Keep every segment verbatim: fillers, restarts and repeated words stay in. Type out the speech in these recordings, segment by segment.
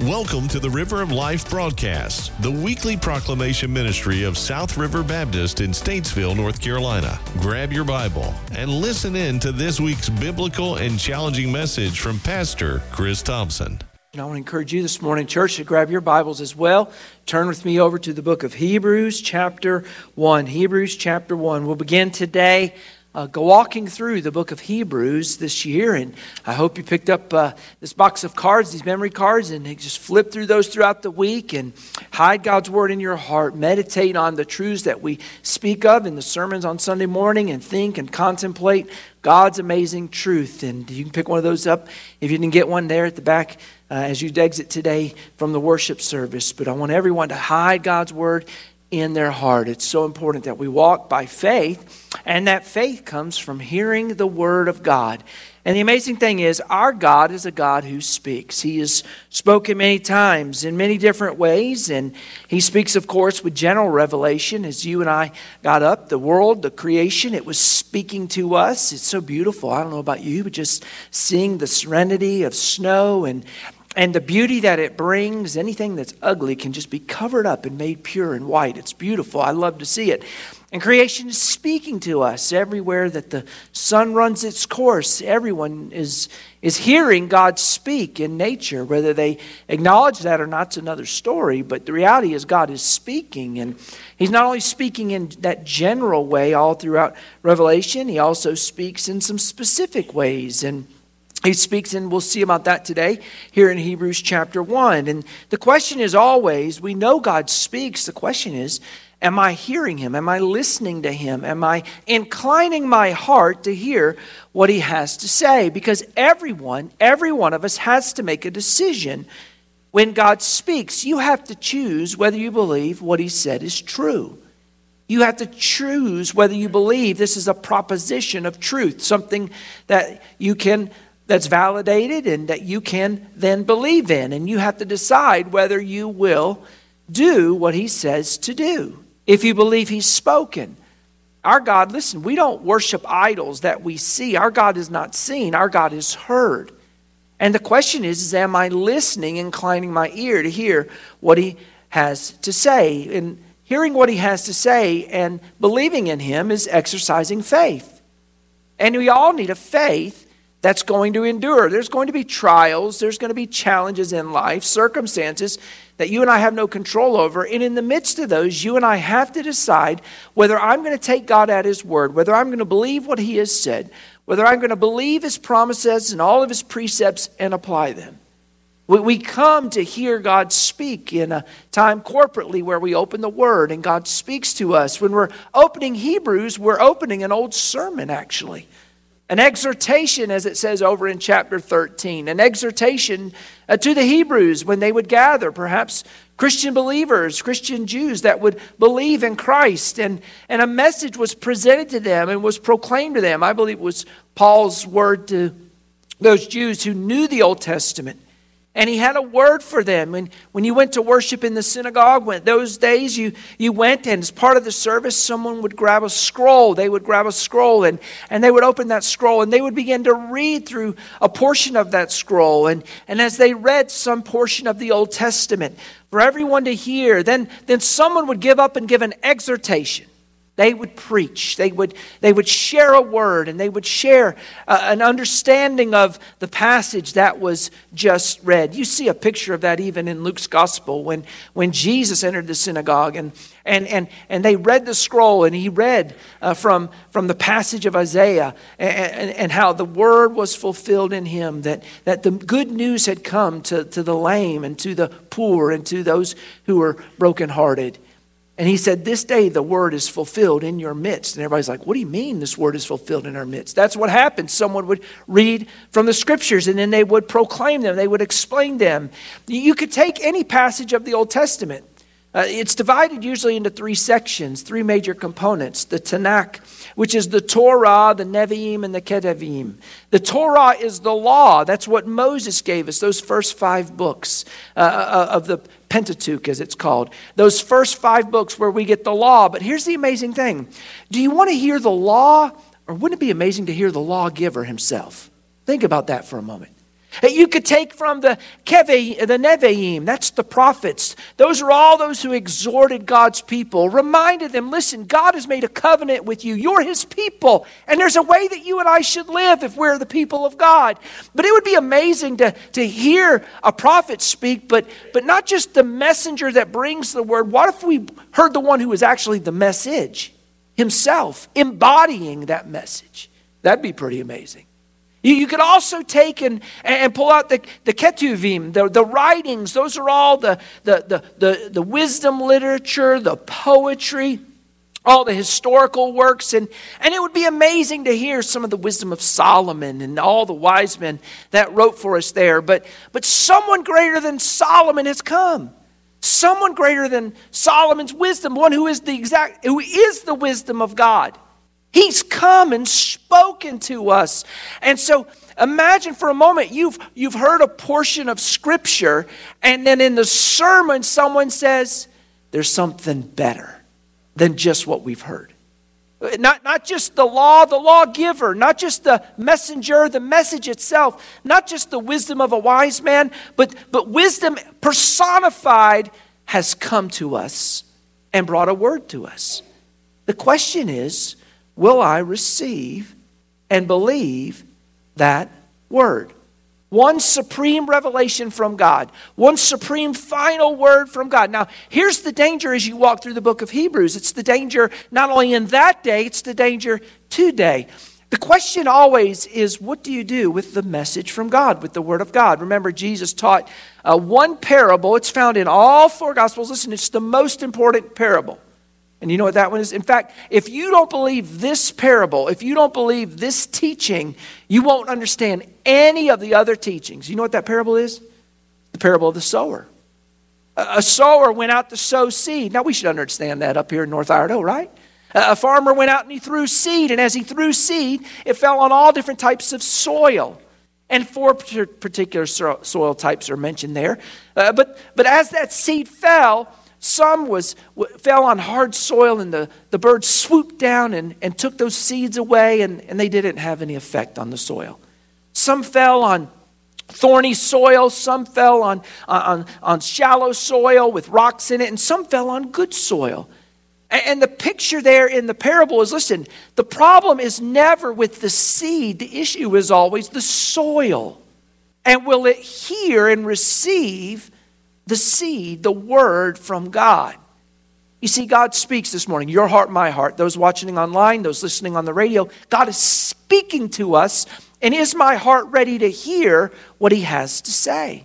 Welcome to the River of Life broadcast, the weekly proclamation ministry of South River Baptist in Statesville, North Carolina. Grab your Bible and listen in to this week's biblical and challenging message from Pastor Chris Thompson. And I want to encourage you this morning, church, to grab your Bibles as well. Turn with me over to the book of Hebrews chapter one. Hebrews chapter one. We'll begin today Uh, go walking through the book of Hebrews this year, and I hope you picked up uh, this box of cards, these memory cards, and just flip through those throughout the week and hide God's Word in your heart. Meditate on the truths that we speak of in the sermons on Sunday morning, and think and contemplate God's amazing truth. And you can pick one of those up if you didn't get one there at the back uh, as you exit today from the worship service. But I want everyone to hide God's Word in their heart. It's so important that we walk by faith, and that faith comes from hearing the Word of God. And the amazing thing is, our God is a God who speaks. He has spoken many times in many different ways, and He speaks, of course, with general revelation. As you and I got up, the world, the creation, it was speaking to us. It's so beautiful. I don't know about you, but just seeing the serenity of snow and And the beauty that it brings, anything that's ugly can just be covered up and made pure and white. It's beautiful. I love to see it. And creation is speaking to us everywhere that the sun runs its course. Everyone is, is hearing God speak in nature. Whether they acknowledge that or not is another story. But the reality is God is speaking. And He's not only speaking in that general way all throughout Revelation. He also speaks in some specific ways. And He speaks, and we'll see about that today here in Hebrews chapter one. And the question is always, we know God speaks. The question is, am I hearing Him? Am I listening to Him? Am I inclining my heart to hear what He has to say? Because everyone, every one of us has to make a decision when God speaks. You have to choose whether you believe what He said is true. You have to choose whether you believe this is a proposition of truth, something that you can that's validated and that you can then believe in. And you have to decide whether you will do what He says to do. If you believe He's spoken. Our God, listen, we don't worship idols that we see. Our God is not seen. Our God is heard. And the question is, is am I listening, inclining my ear to hear what He has to say? And hearing what He has to say and believing in Him is exercising faith. And we all need a faith that's going to endure. There's going to be trials. There's going to be challenges in life, circumstances that you and I have no control over. And in the midst of those, you and I have to decide whether I'm going to take God at His word, whether I'm going to believe what He has said, whether I'm going to believe His promises and all of His precepts and apply them. We come to hear God speak in a time corporately where we open the Word and God speaks to us. When we're opening Hebrews, we're opening an old sermon actually. An exhortation, as it says over in chapter thirteen. An exhortation uh, to the Hebrews when they would gather, perhaps Christian believers, Christian Jews that would believe in Christ. And, and a message was presented to them and was proclaimed to them. I believe it was Paul's word to those Jews who knew the Old Testament. And he had a word for them. And when you went to worship in the synagogue, when those days you, you went, and as part of the service, someone would grab a scroll. They would grab a scroll and, and they would open that scroll and they would begin to read through a portion of that scroll. And, and as they read some portion of the Old Testament for everyone to hear, then, then someone would give up and give an exhortation. They would preach, they would they would share a word, and they would share uh, an understanding of the passage that was just read. You see a picture of that even in Luke's gospel when, when Jesus entered the synagogue and and and, and they read the scroll, and he read uh, from, from the passage of Isaiah and, and, and how the word was fulfilled in him, that, that the good news had come to, to the lame and to the poor and to those who were brokenhearted. And he said, this day the word is fulfilled in your midst. And everybody's like, what do you mean this word is fulfilled in our midst? That's what happened. Someone would read from the scriptures and then they would proclaim them. They would explain them. You could take any passage of the Old Testament. Uh, it's divided usually into three sections, three major components. The Tanakh, which is the Torah, the Nevi'im, and the Ketuvim. The Torah is the law. That's what Moses gave us, those first five books uh, of the Pentateuch, as it's called. Those first five books where we get the law. But here's the amazing thing. Do you want to hear the law, or wouldn't it be amazing to hear the lawgiver himself? Think about that for a moment. You could take from the Keve, the Nevi'im, that's the prophets. Those are all those who exhorted God's people, reminded them, listen, God has made a covenant with you. You're his people. And there's a way that you and I should live if we're the people of God. But it would be amazing to, to hear a prophet speak, but, but not just the messenger that brings the word. What if we heard the one who is actually the message himself, embodying that message? That'd be pretty amazing. You could also take and, and pull out the, the Ketuvim, the, the writings. Those are all the, the, the, the, the wisdom literature, the poetry, all the historical works. And, and it would be amazing to hear some of the wisdom of Solomon and all the wise men that wrote for us there. But, but someone greater than Solomon has come. Someone greater than Solomon's wisdom, one who is the exact, who is the wisdom of God. He's come and spoken to us. And so imagine for a moment, you've, you've heard a portion of Scripture, and then in the sermon someone says, there's something better than just what we've heard. Not, not just the law, the lawgiver, not just the messenger, the message itself, not just the wisdom of a wise man, but, but wisdom personified has come to us and brought a word to us. The question is, will I receive and believe that word? One supreme revelation from God. One supreme final word from God. Now, here's the danger as you walk through the book of Hebrews. It's the danger not only in that day, it's the danger today. The question always is, what do you do with the message from God, with the word of God? Remember, Jesus taught uh, one parable. It's found in all four Gospels. Listen, it's the most important parable. And you know what that one is? In fact, if you don't believe this parable, if you don't believe this teaching, you won't understand any of the other teachings. You know what that parable is? The parable of the sower. A sower went out to sow seed. Now, we should understand that up here in North Idaho, right? A farmer went out and he threw seed. And as he threw seed, it fell on all different types of soil. And four particular soil types are mentioned there. Uh, but, but as that seed fell, some was fell on hard soil, and the, the birds swooped down and, and took those seeds away, and, and they didn't have any effect on the soil. Some fell on thorny soil, some fell on, on, on shallow soil with rocks in it, and some fell on good soil. And, and the picture there in the parable is, listen, the problem is never with the seed. The issue is always the soil. And will it hear and receive the seed, the word from God? You see, God speaks this morning. Your heart, my heart. Those watching online, those listening on the radio. God is speaking to us. And is my heart ready to hear what he has to say?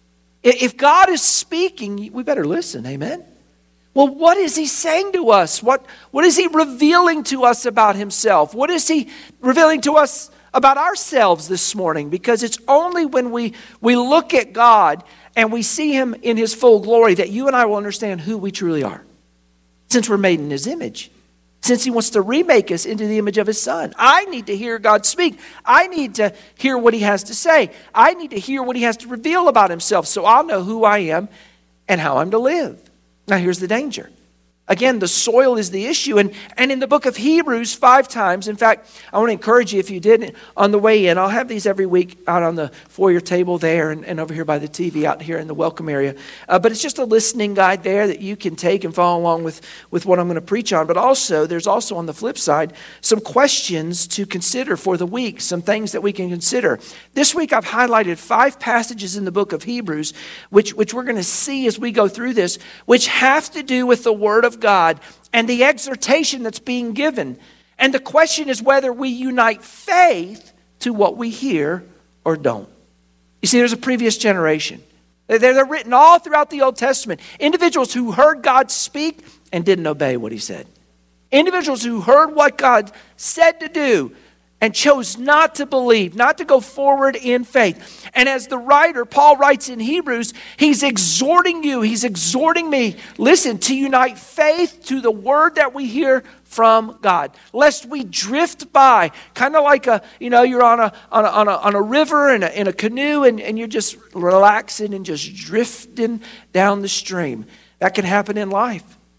If God is speaking, we better listen. Amen? Well, what is he saying to us? What, what is he revealing to us about himself? What is he revealing to us about ourselves this morning? Because it's only when we, we look at God and we see him in his full glory that you and I will understand who we truly are. Since we're made in his image. Since he wants to remake us into the image of his son. I need to hear God speak. I need to hear what he has to say. I need to hear what he has to reveal about himself so I'll know who I am and how I'm to live. Now here's the danger. Again, the soil is the issue. And, and in the book of Hebrews, five times, in fact, I want to encourage you, if you didn't, on the way in, I'll have these every week out on the foyer table there and, and over here by the T V out here in the welcome area. Uh, but it's just a listening guide there that you can take and follow along with, with what I'm going to preach on. But also, there's also on the flip side, some questions to consider for the week, some things that we can consider. This week, I've highlighted five passages in the book of Hebrews, which, which we're going to see as we go through this, which have to do with the Word of God and the exhortation that's being given. And the question is whether we unite faith to what we hear or don't. You see, there's a previous generation. They're, they're written all throughout the Old Testament. Individuals who heard God speak and didn't obey what he said. Individuals who heard what God said to do and chose not to believe, not to go forward in faith. And as the writer, Paul writes in Hebrews, he's exhorting you, he's exhorting me, listen, to unite faith to the word that we hear from God, lest we drift by, kind of like a, you know, you're on a on a, on a, on a river in a, in a canoe and, and you're just relaxing and just drifting down the stream. That can happen in life.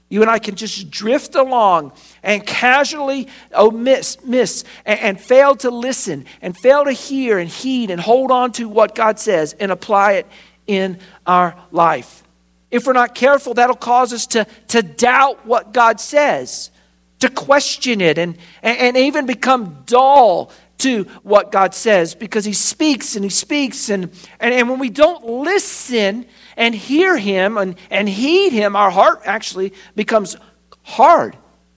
You and I can just drift along and casually oh, miss, miss and, and fail to listen and fail to hear and heed and hold on to what God says and apply it in our life. If we're not careful, that'll cause us to, to doubt what God says, to question it, and, and, and even become dull to what God says, because he speaks and he speaks. And, and, and when we don't listen and hear him and, and heed him, our heart actually becomes hard,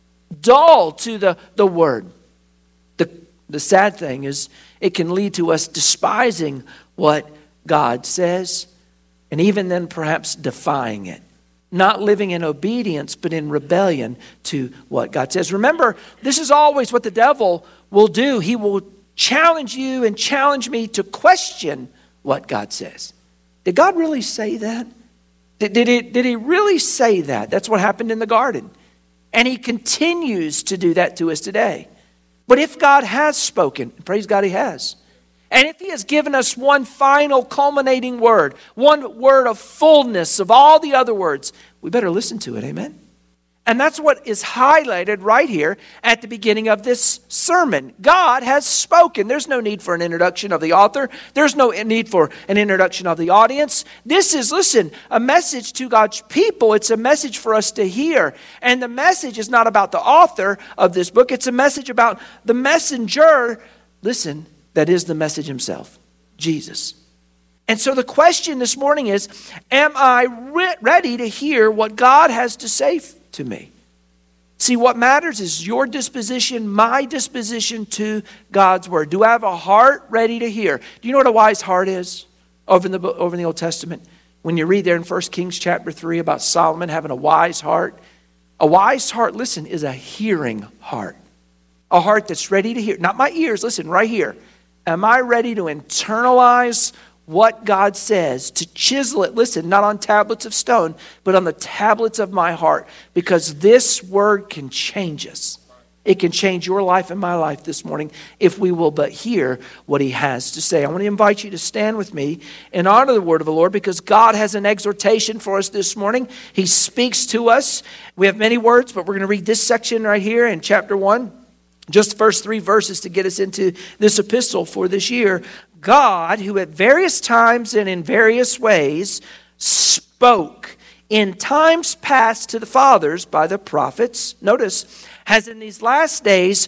dull to the, the word. The, the sad thing is it can lead to us despising what God says, and even then perhaps defying it. Not living in obedience, but in rebellion to what God says. Remember, this is always what the devil will do. He will challenge you and challenge me to question what God says. Did God really say that? Did, did, he, did he really say that? That's what happened in the garden. And he continues to do that to us today. But if God has spoken, praise God he has, and if he has given us one final culminating word, one word of fullness of all the other words, we better listen to it, amen? And that's what is highlighted right here at the beginning of this sermon. God has spoken. There's no need for an introduction of the author. There's no need for an introduction of the audience. This is, listen, a message to God's people. It's a message for us to hear. And the message is not about the author of this book. It's a message about the messenger, listen, that is the message himself, Jesus. And so the question this morning is, am I re- ready to hear what God has to say f- to me? See, what matters is your disposition, my disposition to God's word. Do I have a heart ready to hear? Do you know what a wise heart is over in the, over in the Old Testament? When you read there in First Kings chapter three about Solomon having a wise heart. A wise heart, listen, is a hearing heart. A heart that's ready to hear. Not my ears, listen, right here. Am I ready to internalize what God says, to chisel it, listen, not on tablets of stone, but on the tablets of my heart? Because this word can change us. It can change your life and my life this morning if we will but hear what he has to say. I want to invite you to stand with me and honor the word of the Lord, because God has an exhortation for us this morning. He speaks to us. We have many words, but we're going to read this section right here in chapter one. Just the first three verses to get us into this epistle for this year. God, who at various times and in various ways spoke in times past to the fathers by the prophets, notice, has in these last days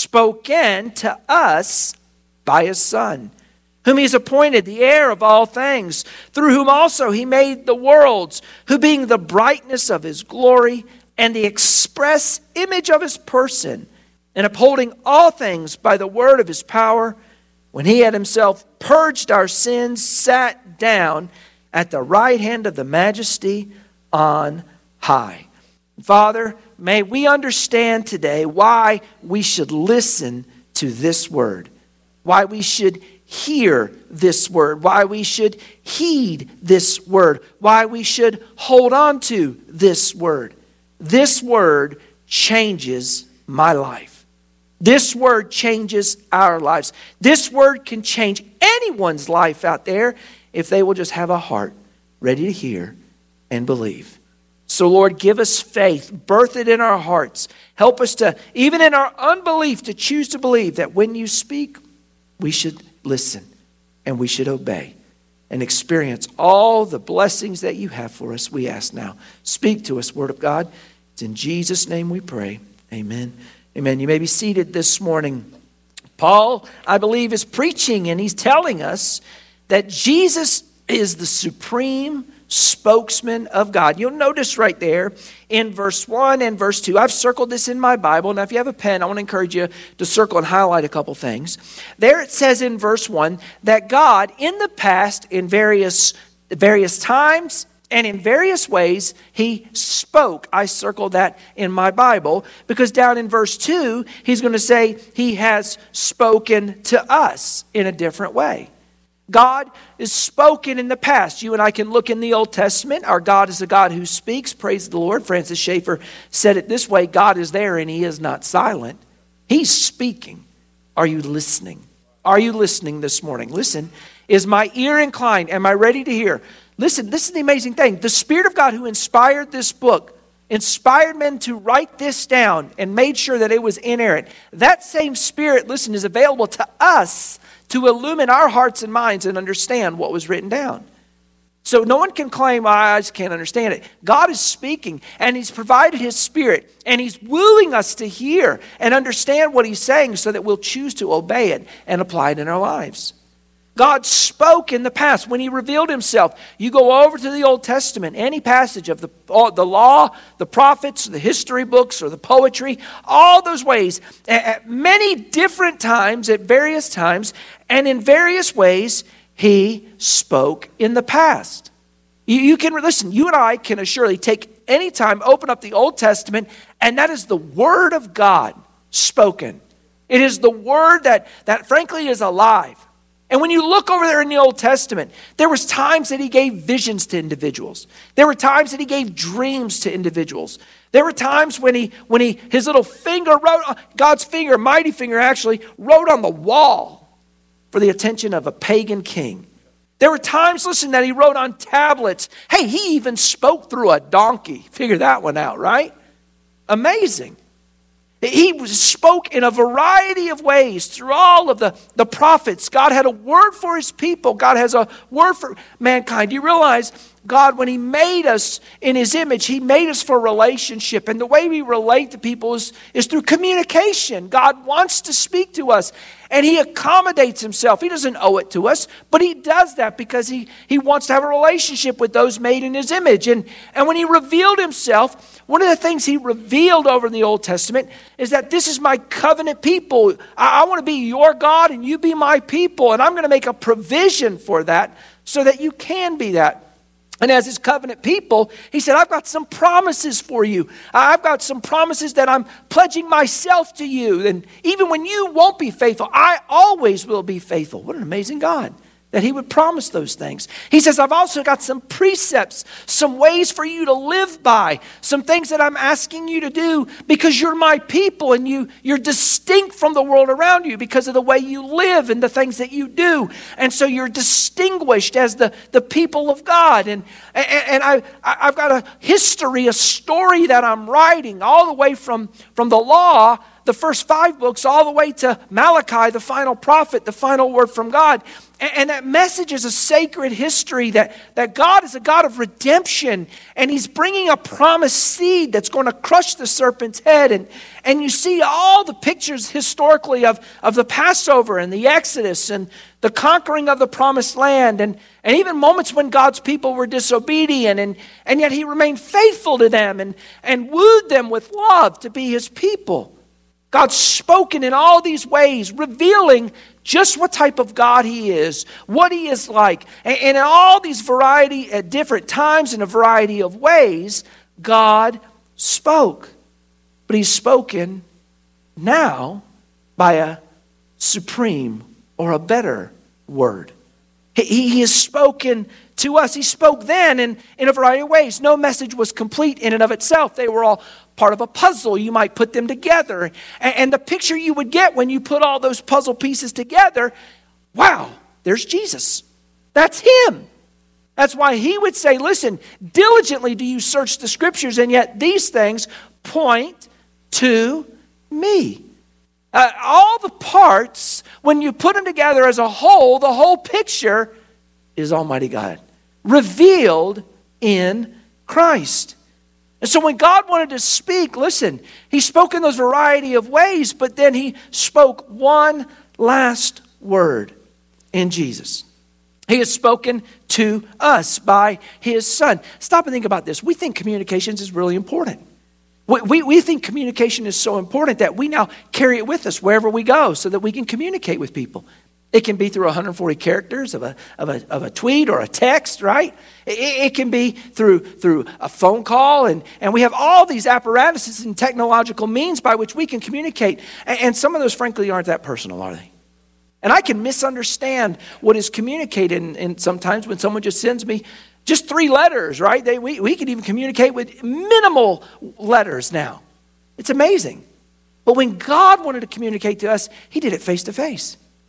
spoken to us by his Son, whom he has appointed the heir of all things, through whom also he made the worlds, who being the brightness of his glory and the express image of his person, and upholding all things by the word of his power, when he had himself purged our sins, sat down at the right hand of the majesty on high. Father, may we understand today why we should listen to this word, why we should hear this word, why we should heed this word, why we should hold on to this word. This word changes my life. This word changes our lives. This word can change anyone's life out there if they will just have a heart ready to hear and believe. So Lord, give us faith, birth it in our hearts. Help us to, even in our unbelief, to choose to believe that when you speak, we should listen and we should obey and experience all the blessings that you have for us, we ask now. Speak to us, Word of God. It's in Jesus' name we pray. Amen. Amen. You may be seated this morning. Paul, I believe, is preaching, and he's telling us that Jesus is the supreme spokesman of God. You'll notice right there in verse one and verse two. I've circled this in my Bible. Now, if you have a pen, I want to encourage you to circle and highlight a couple things. There it says in verse one that God, in the past, in various, various times, and in various ways, he spoke. I circled that in my Bible because down in verse two, he's going to say he has spoken to us in a different way. God is spoken in the past. You and I can look in the Old Testament. Our God is a God who speaks. Praise the Lord. Francis Schaeffer said it this way: God is there and he is not silent. He's speaking. Are you listening? Are you listening this morning? Listen, is my ear inclined? Am I ready to hear? Listen, this is the amazing thing. The Spirit of God who inspired this book inspired men to write this down and made sure that it was inerrant, that same Spirit, listen, is available to us to illumine our hearts and minds and understand what was written down. So no one can claim, oh, I just can't understand it. God is speaking, and He's provided His Spirit, and He's wooing us to hear and understand what He's saying so that we'll choose to obey it and apply it in our lives. God spoke in the past when He revealed Himself. You go over to the Old Testament, any passage of the, the law, the prophets, the history books, or the poetry, all those ways, at many different times, at various times, and in various ways, He spoke in the past. You, you can, listen, you and I can assuredly take any time, open up the Old Testament, and that is the Word of God spoken. It is the Word that, that frankly is alive. And when you look over there in the Old Testament, there was times that He gave visions to individuals. There were times that He gave dreams to individuals. There were times when he, when he, his little finger wrote, God's finger, mighty finger actually, wrote on the wall for the attention of a pagan king. There were times, listen, that He wrote on tablets. Hey, He even spoke through a donkey. Figure that one out, right? Amazing. He spoke in a variety of ways through all of the, the prophets. God had a word for His people. God has a word for mankind. Do you realize God, when He made us in His image, He made us for relationship. And the way we relate to people is, is through communication. God wants to speak to us. And He accommodates Himself. He doesn't owe it to us, but He does that because He, he wants to have a relationship with those made in His image. And, and when He revealed Himself, one of the things He revealed over in the Old Testament is that this is my covenant people. I, I want to be your God and you be my people. And I'm going to make a provision for that so that you can be that. And as His covenant people, He said, I've got some promises for you. I've got some promises that I'm pledging myself to you. And even when you won't be faithful, I always will be faithful. What an amazing God that He would promise those things. He says, I've also got some precepts, some ways for you to live by, some things that I'm asking you to do because you're my people and you, you're distinct from the world around you because of the way you live and the things that you do. And so you're distinguished as the, the people of God. And, and, and I, I've got a history, a story that I'm writing all the way from, from the law, the first five books, all the way to Malachi, the final prophet, the final word from God. And that message is a sacred history that, that God is a God of redemption. And He's bringing a promised seed that's going to crush the serpent's head. And, and you see all the pictures historically of, of the Passover and the Exodus and the conquering of the promised land. And, and even moments when God's people were disobedient. And, and yet He remained faithful to them and, and wooed them with love to be His people. God's spoken in all these ways, revealing just what type of God He is, what He is like. And, and in all these variety, at different times in a variety of ways, God spoke. But He's spoken now by a supreme or a better word. He, he has spoken to us. He spoke then in, in a variety of ways. No message was complete in and of itself. They were all part of a puzzle. You might put them together. And, and the picture you would get when you put all those puzzle pieces together, wow, there's Jesus. That's Him. That's why He would say, listen, diligently do you search the Scriptures, and yet these things point to me. Uh, all the parts, when you put them together as a whole, the whole picture is Almighty God, revealed in Christ. And so when God wanted to speak, listen, He spoke in those variety of ways, but then He spoke one last word in Jesus. He has spoken to us by His Son. Stop and think about this. We think communications is really important. We, we, we think communication is so important that we now carry it with us wherever we go so that we can communicate with people. It can be through one hundred forty characters of a, of a, of a tweet or a text, right? It, it can be through, through a phone call. And, and we have all these apparatuses and technological means by which we can communicate. And, and some of those, frankly, aren't that personal, are they? And I can misunderstand what is communicated. And, and sometimes when someone just sends me just three letters, right? They, we, we can even communicate with minimal letters now. It's amazing. But when God wanted to communicate to us, He did it face to face.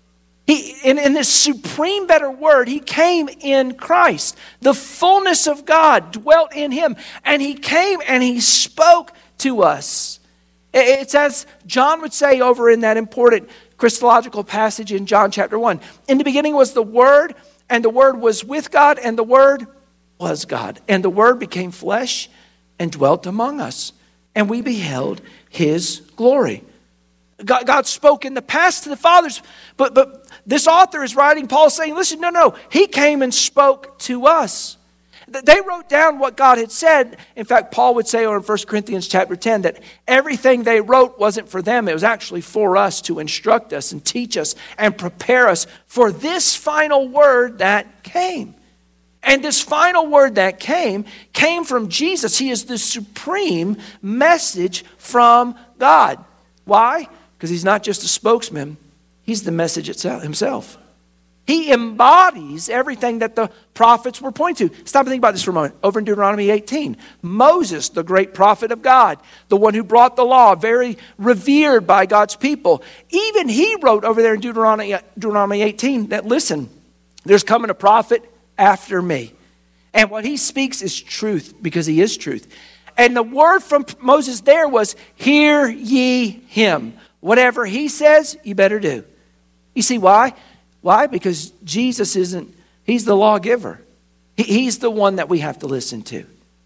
He, in, in this supreme better word, he came in Christ. The fullness of God dwelt in him. And he came and he spoke to us. It's as John would say over in that important Christological passage in John chapter one. In the beginning was the Word, and the Word was with God, and the Word was God. And the Word became flesh and dwelt among us. And we beheld his glory. God, God spoke in the past to the fathers, but, but this author is writing, Paul saying, listen, no, no, he came and spoke to us. They wrote down what God had said. In fact, Paul would say over in First Corinthians chapter ten that everything they wrote wasn't for them. It was actually for us to instruct us and teach us and prepare us for this final word that came. And this final word that came, came from Jesus. He is the supreme message from God. Why? Because he's not just a spokesman. He's the message itself, himself. He embodies everything that the prophets were pointing to. Stop and think about this for a moment. Over in Deuteronomy eighteen, Moses, the great prophet of God, the one who brought the law, very revered by God's people. Even he wrote over there in Deuteronomy, Deuteronomy eighteen that, listen, there's coming a prophet after me. And what he speaks is truth, because he is truth. And the word from Moses there was, hear ye him. Whatever he says, you better do. You see why? Why? Because Jesus isn't, he's the lawgiver. He, he's the one that we have to listen to.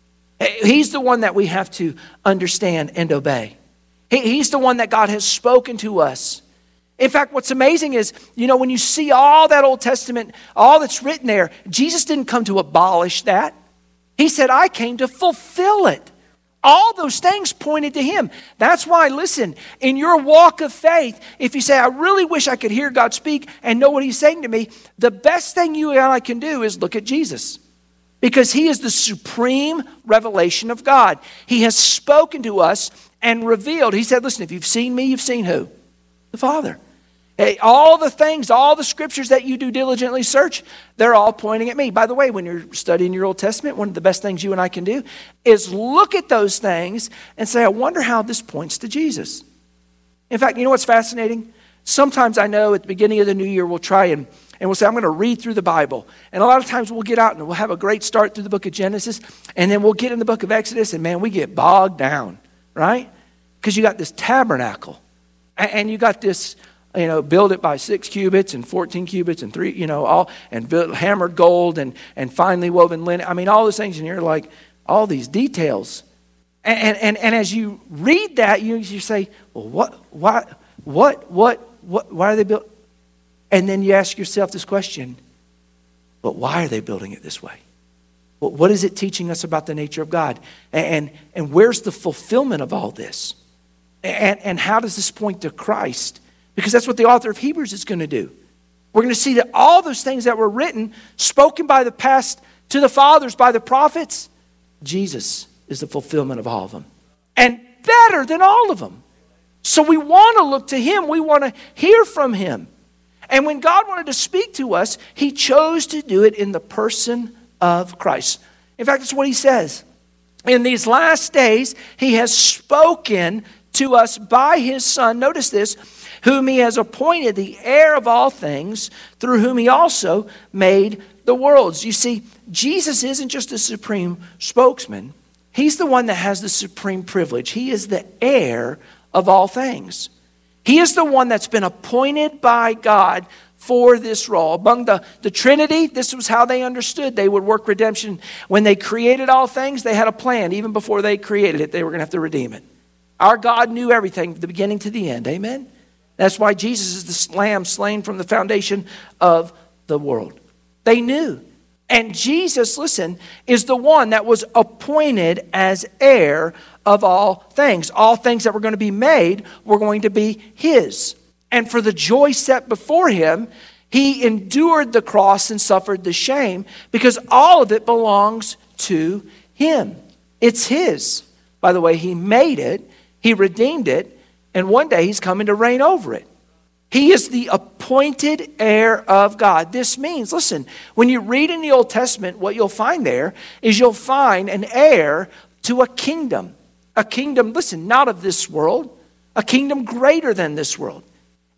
He's the one that we have to understand and obey. He, he's the one that God has spoken to us. In fact, what's amazing is, you know, when you see all that Old Testament, all that's written there, Jesus didn't come to abolish that. He said, I came to fulfill it. All those things pointed to him. That's why, listen, in your walk of faith, if you say, I really wish I could hear God speak and know what he's saying to me, the best thing you and I can do is look at Jesus. Because he is the supreme revelation of God. He has spoken to us and revealed. He said, listen, if you've seen me, you've seen who? The Father. Hey, all the things, all the scriptures that you do diligently search, they're all pointing at me. By the way, when you're studying your Old Testament, one of the best things you and I can do is look at those things and say, I wonder how this points to Jesus. In fact, you know what's fascinating? Sometimes I know at the beginning of the new year, we'll try and, and we'll say, I'm going to read through the Bible. And a lot of times we'll get out and we'll have a great start through the book of Genesis. And then we'll get in the book of Exodus and man, we get bogged down, right? Because you got this tabernacle and, and you got this, you know, build it by six cubits and fourteen cubits and three, you know, all, and build, hammered gold and, and finely woven linen. I mean, all those things, and you're like, all these details. And and, and as you read that, you, you say, well, what, why, what, what, what, why are they built? And then you ask yourself this question, but why are they building it this way? Well, what is it teaching us about the nature of God? And, and where's the fulfillment of all this? And, and how does this point to Christ? Because that's what the author of Hebrews is going to do. We're going to see that all those things that were written, spoken by the past to the fathers, by the prophets, Jesus is the fulfillment of all of them. And better than all of them. So we want to look to him. We want to hear from him. And when God wanted to speak to us, he chose to do it in the person of Christ. In fact, that's what he says. In these last days, he has spoken to us by his Son. Notice this. Whom he has appointed the heir of all things, through whom he also made the worlds. You see, Jesus isn't just a supreme spokesman. He's the one that has the supreme privilege. He is the heir of all things. He is the one that's been appointed by God for this role. Among the, the Trinity, this was how they understood they would work redemption. When they created all things, they had a plan. Even before they created it, they were going to have to redeem it. Our God knew everything from the beginning to the end. Amen? That's why Jesus is the lamb slain from the foundation of the world. They knew. And Jesus, listen, is the one that was appointed as heir of all things. All things that were going to be made were going to be his. And for the joy set before him, he endured the cross and suffered the shame because all of it belongs to him. It's his. By the way, he made it. He redeemed it. And one day he's coming to reign over it. He is the appointed heir of God. This means, listen, when you read in the Old Testament, what you'll find there is you'll find an heir to a kingdom. A kingdom, listen, not of this world. A kingdom greater than this world.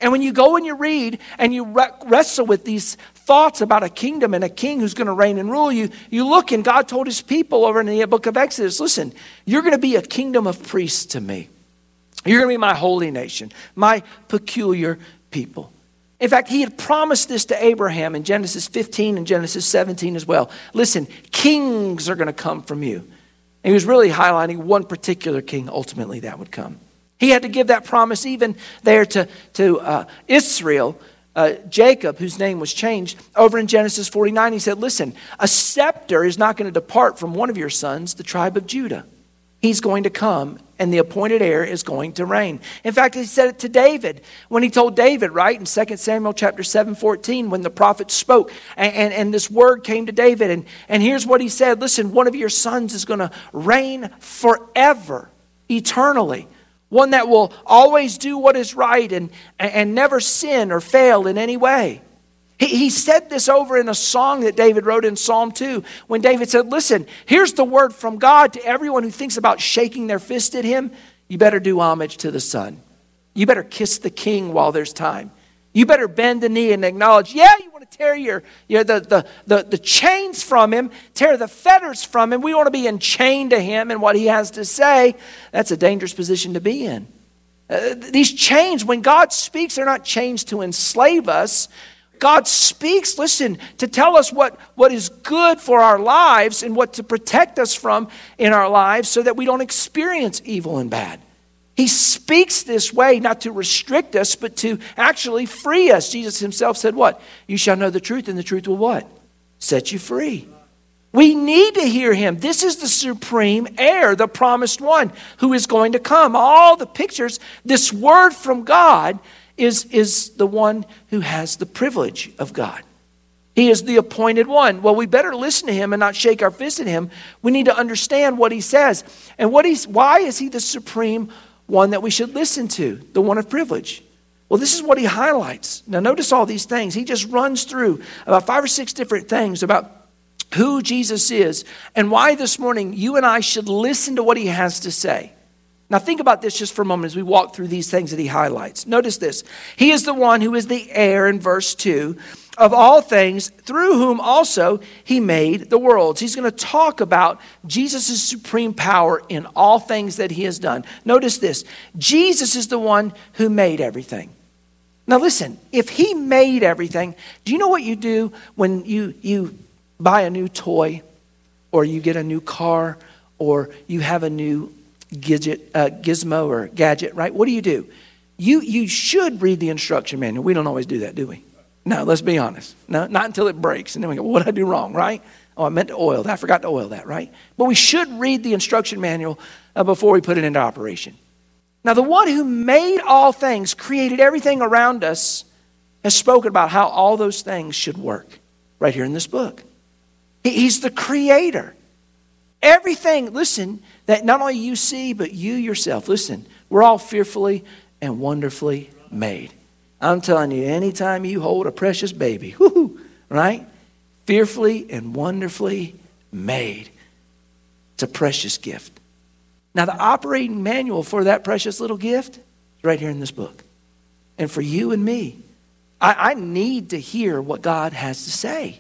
And when you go and you read and you re- wrestle with these thoughts about a kingdom and a king who's going to reign and rule you, you look and God told his people over in the book of Exodus, listen, you're going to be a kingdom of priests to me. You're going to be my holy nation, my peculiar people. In fact, he had promised this to Abraham in Genesis fifteen and Genesis seventeen as well. Listen, kings are going to come from you. And he was really highlighting one particular king ultimately that would come. He had to give that promise even there to, to uh, Israel, uh, Jacob, whose name was changed. Over in Genesis forty-nine, he said, listen, a scepter is not going to depart from one of your sons, the tribe of Judah. He's going to come, and the appointed heir is going to reign. In fact, he said it to David when he told David, right, in Second Samuel chapter seven, fourteen, when the prophet spoke, and, and, and this word came to David. And, and here's what he said, listen, one of your sons is going to reign forever, eternally. One that will always do what is right and, and never sin or fail in any way. He, he said this over in a song that David wrote in Psalm two, when David said, listen, here's the word from God to everyone who thinks about shaking their fist at him. You better do homage to the Son. You better kiss the King while there's time. You better bend the knee and acknowledge, yeah, you want to tear your, your the, the, the, the chains from him, tear the fetters from him. We want to be enchained to him and what he has to say. That's a dangerous position to be in. Uh, these chains, when God speaks, they're not chains to enslave us. God speaks, listen, to tell us what, what is good for our lives and what to protect us from in our lives so that we don't experience evil and bad. He speaks this way not to restrict us, but to actually free us. Jesus himself said what? You shall know the truth, and the truth will what? Set you free. We need to hear him. This is the supreme heir, the promised one who is going to come. All the pictures, this word from God is, is the one who has the privilege of God. He is the appointed one. Well, we better listen to him and not shake our fist at him. We need to understand what he says. And what he's, why is he the supreme one that we should listen to, the one of privilege? Well, this is what he highlights. Now, notice all these things. He just runs through about five or six different things about who Jesus is and why this morning you and I should listen to what he has to say. Now, think about this just for a moment as we walk through these things that he highlights. Notice this. He is the one who is the heir in verse two of all things, through whom also he made the worlds. He's going to talk about Jesus' supreme power in all things that he has done. Notice this. Jesus is the one who made everything. Now listen, if he made everything, do you know what you do when you, you buy a new toy or you get a new car or you have a new gadget, uh, gizmo or gadget, right? What do you do? You, you should read the instruction manual. We don't always do that, do we? No, let's be honest. No, not until it breaks. And then we go, what did I do wrong, right? Oh, I meant to oil that. I forgot to oil that, right? But we should read the instruction manual uh, before we put it into operation. Now, the one who made all things, created everything around us, has spoken about how all those things should work right here in this book. He, he's the creator. Everything, listen, that not only you see, but you yourself, listen, we're all fearfully and wonderfully made. I'm telling you, anytime you hold a precious baby, whoo, right? Fearfully and wonderfully made. It's a precious gift. Now, the operating manual for that precious little gift is right here in this book. And for you and me, I, I need to hear what God has to say.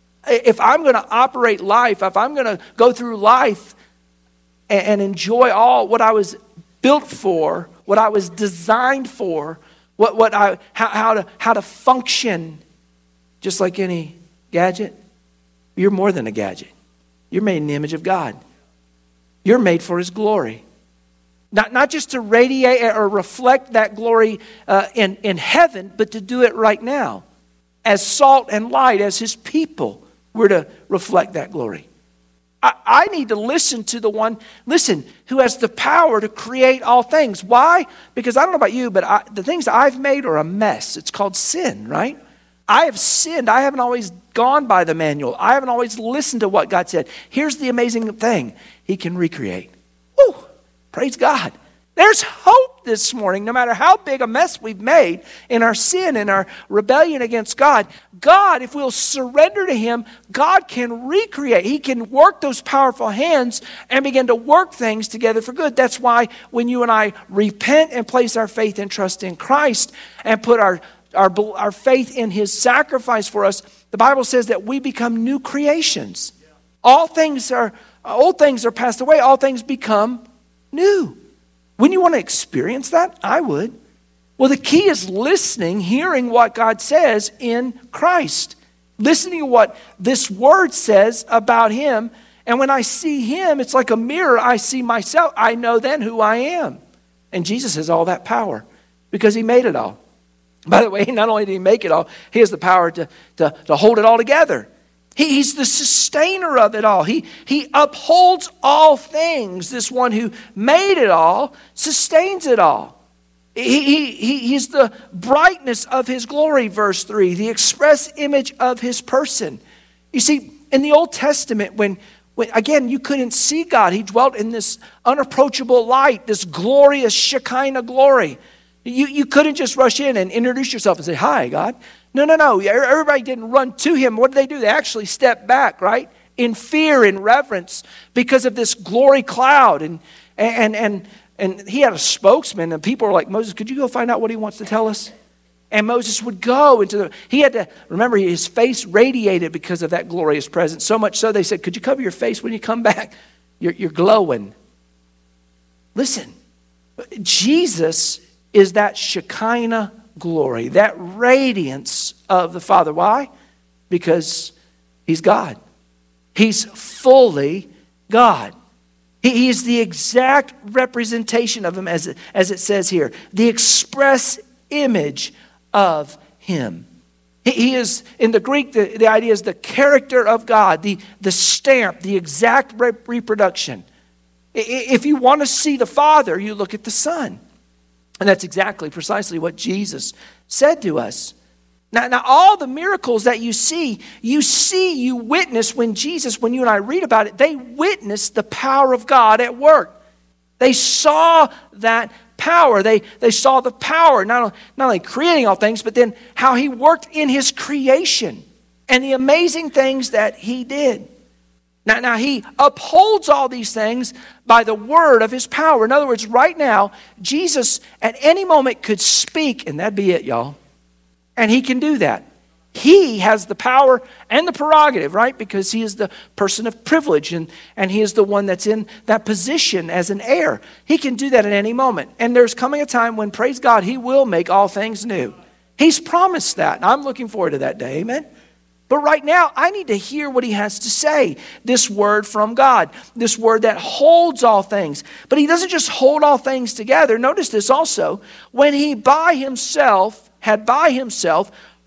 If I'm going to operate life, if I'm going to go through life and, and enjoy all what I was built for, what I was designed for, What what I how, how to how to function, just like any gadget. You're more than a gadget. You're made in the image of God. You're made for his glory. Not not just to radiate or reflect that glory uh, in, in heaven, but to do it right now. As salt and light, as his people, we're to reflect that glory. I, I need to listen to the one, listen, who has the power to create all things. Why? Because I don't know about you, but I, the things I've made are a mess. It's called sin, right? I have sinned. I haven't always gone by the manual. I haven't always listened to what God said. Here's the amazing thing. He can recreate. Woo! Praise God. There's hope this morning, no matter how big a mess we've made in our sin and our rebellion against God. God, if we'll surrender to Him, God can recreate. He can work those powerful hands and begin to work things together for good. That's why when you and I repent and place our faith and trust in Christ and put our, our, our faith in His sacrifice for us, the Bible says that we become new creations. All things are, old things are passed away. All things become new. Wouldn't you want to experience that? I would. Well, the key is listening, hearing what God says in Christ. Listening to what this word says about Him. And when I see Him, it's like a mirror. I see myself. I know then who I am. And Jesus has all that power because He made it all. By the way, not only did He make it all, He has the power to, to, to hold it all together. He, he's the sustainer of it all. He, he upholds all things. This one who made it all sustains it all. He, he, he, he's the brightness of His glory, verse three, the express image of His person. You see, in the Old Testament, when, when again, you couldn't see God. He dwelt in this unapproachable light, this glorious Shekinah glory. You, you couldn't just rush in and introduce yourself and say, "Hi, God." No, no, no. Everybody didn't run to Him. What did they do? They actually stepped back, right? In fear, in reverence, because of this glory cloud. And and and and He had a spokesman, and people were like, "Moses, could you go find out what He wants to tell us?" And Moses would go into the, he had to, remember, his face radiated because of that glorious presence. So much so they said, "Could you cover your face when you come back? You're, you're glowing." Listen, Jesus is that Shekinah glory, that radiance of the Father. Why? Because He's God. He's fully God. He, he is the exact representation of Him, as it, as it says here, the express image of Him. He, he is, in the Greek, the, the idea is the character of God, the, the stamp, the exact rep- reproduction. If you want to see the Father, you look at the Son. And that's exactly, precisely what Jesus said to us. Now, now, all the miracles that you see, you see, you witness when Jesus, when you and I read about it, they witnessed the power of God at work. They saw that power. They, they saw the power, not, not only creating all things, but then how He worked in His creation and the amazing things that He did. Now, now, He upholds all these things by the word of His power. In other words, right now, Jesus at any moment could speak, and that'd be it, y'all. And He can do that. He has the power and the prerogative, right? Because He is the person of privilege, and, and He is the one that's in that position as an heir. He can do that at any moment. And there's coming a time when, praise God, He will make all things new. He's promised that, and I'm looking forward to that day, amen? But right now, I need to hear what He has to say. This word from God. This word that holds all things. But He doesn't just hold all things together. Notice this also. When He by Himself, had by Himself,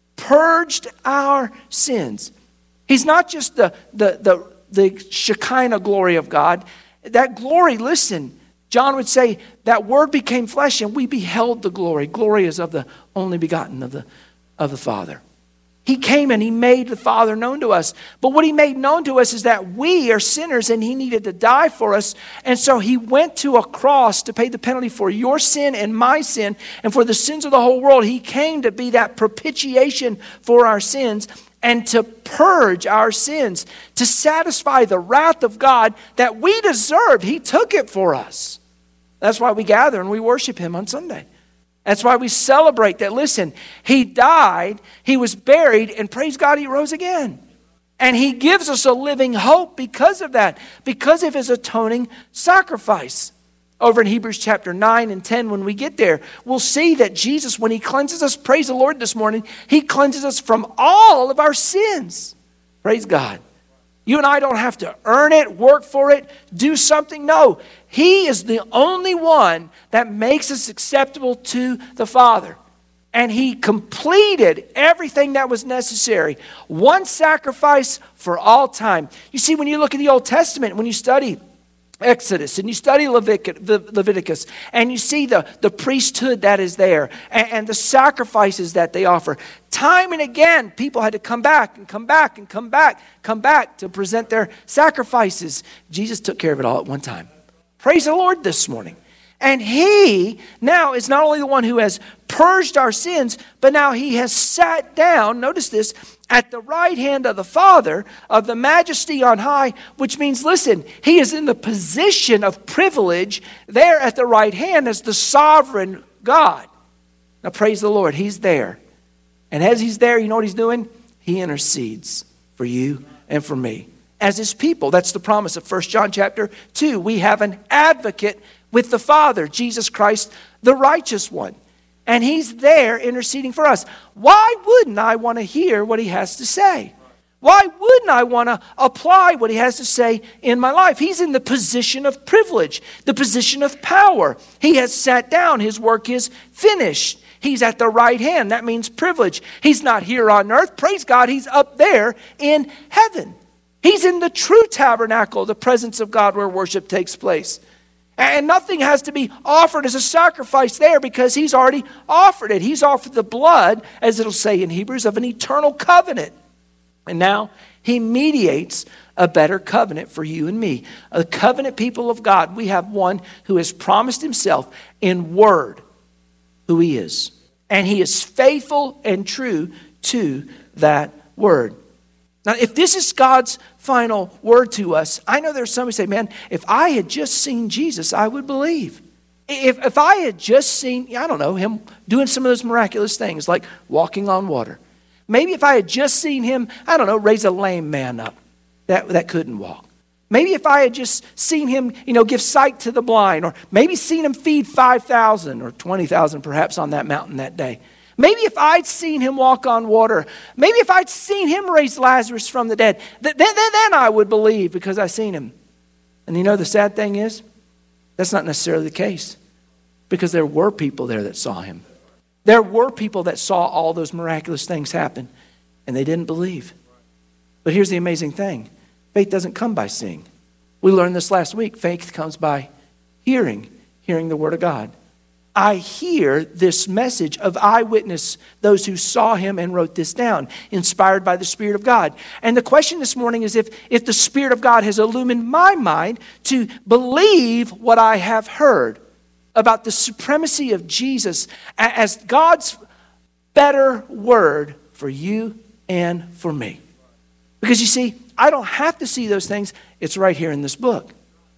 purged our sins. He's not just the, the, the, the Shekinah glory of God. That glory, listen, John would say, that word became flesh and we beheld the glory. Glory is of the only begotten of the, of the Father. He came and He made the Father known to us. But what He made known to us is that we are sinners and He needed to die for us. And so He went to a cross to pay the penalty for your sin and my sin and for the sins of the whole world. He came to be that propitiation for our sins and to purge our sins, to satisfy the wrath of God that we deserve. He took it for us. That's why we gather and we worship Him on Sunday. That's why we celebrate that, listen, He died, He was buried, and praise God, He rose again. And He gives us a living hope because of that, because of His atoning sacrifice. Over in Hebrews chapter nine and ten, when we get there, we'll see that Jesus, when He cleanses us, praise the Lord this morning, He cleanses us from all of our sins. Praise God. You and I don't have to earn it, work for it, do something. No, He is the only one that makes us acceptable to the Father. And He completed everything that was necessary. One sacrifice for all time. You see, when you look at the Old Testament, when you study Exodus and you study Leviticus and you see the, the priesthood that is there and, and the sacrifices that they offer, time and again people had to come back and come back and come back, come back to present their sacrifices. Jesus took care of it all at one time. Praise the Lord this morning. And he now is not only the one who has purged our sins, but now he has sat down, notice this, at the right hand of the Father of the majesty on high, which means, listen, he is in the position of privilege there at the right hand as the sovereign God. Now praise the Lord, he's there. And as he's there, you know what he's doing? He intercedes for you and for me as his people. That's the promise of First John chapter two. We have an advocate with the Father, Jesus Christ, the righteous one. And he's there interceding for us. Why wouldn't I want to hear what he has to say? Why wouldn't I want to apply what he has to say in my life? He's in the position of privilege, the position of power. He has sat down. His work is finished. He's at the right hand. That means privilege. He's not here on earth. Praise God, he's up there in heaven. He's in the true tabernacle, the presence of God where worship takes place. And nothing has to be offered as a sacrifice there because he's already offered it. He's offered the blood, as it'll say in Hebrews, of an eternal covenant. And now he mediates a better covenant for you and me. A covenant people of God. We have one who has promised himself in word who he is. And he is faithful and true to that word. Now, if this is God's final word to us, I know there's some who say, man, if I had just seen Jesus, I would believe. If, if I had just seen, I don't know, him doing some of those miraculous things like walking on water. Maybe if I had just seen him, I don't know, raise a lame man up that, that couldn't walk. Maybe if I had just seen him, you know, give sight to the blind, or maybe seen him feed five thousand or twenty thousand perhaps on that mountain that day. Maybe if I'd seen him walk on water, maybe if I'd seen him raise Lazarus from the dead, th- then, then I would believe because I seen him. And you know the sad thing is, that's not necessarily the case because there were people there that saw him. There were people that saw all those miraculous things happen and they didn't believe. But here's the amazing thing. Faith doesn't come by seeing. We learned this last week. Faith comes by hearing, hearing the word of God. I hear this message of eyewitness, those who saw him and wrote this down, inspired by the Spirit of God. And the question this morning is if, if the Spirit of God has illumined my mind to believe what I have heard about the supremacy of Jesus as God's better word for you and for me. Because you see, I don't have to see those things. It's right here in this book.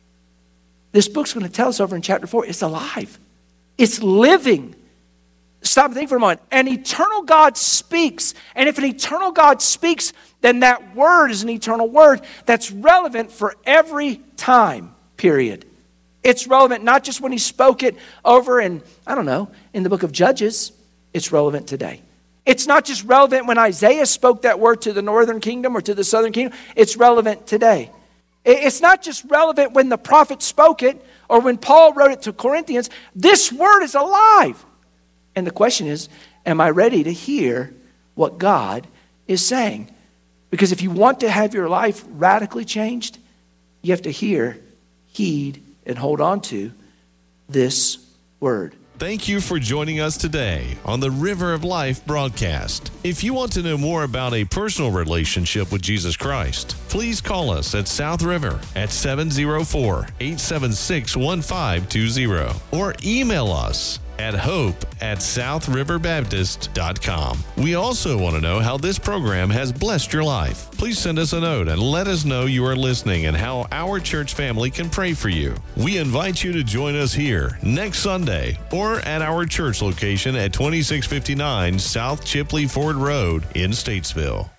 This book's going to tell us over in chapter four, it's alive. It's living. Stop and think for a moment. An eternal God speaks. And if an eternal God speaks, then that word is an eternal word that's relevant for every time, period. It's relevant not just when he spoke it over in, I don't know, in the book of Judges. It's relevant today. It's not just relevant when Isaiah spoke that word to the northern kingdom or to the southern kingdom. It's relevant today. It's not just relevant when the prophet spoke it or when Paul wrote it to Corinthians. This word is alive. And the question is, am I ready to hear what God is saying? Because if you want to have your life radically changed, you have to hear, heed, and hold on to this word. Thank you for joining us today on the River of Life broadcast. If you want to know more about a personal relationship with Jesus Christ, please call us at South River at seven oh four, eight seven six, one five two zero or email us at hope at south river baptist dot com. We also want to know how this program has blessed your life. Please send us a note and let us know you are listening and how our church family can pray for you. We invite you to join us here next Sunday or at our church location at twenty-six fifty-nine South Chipley Ford Road in Statesville.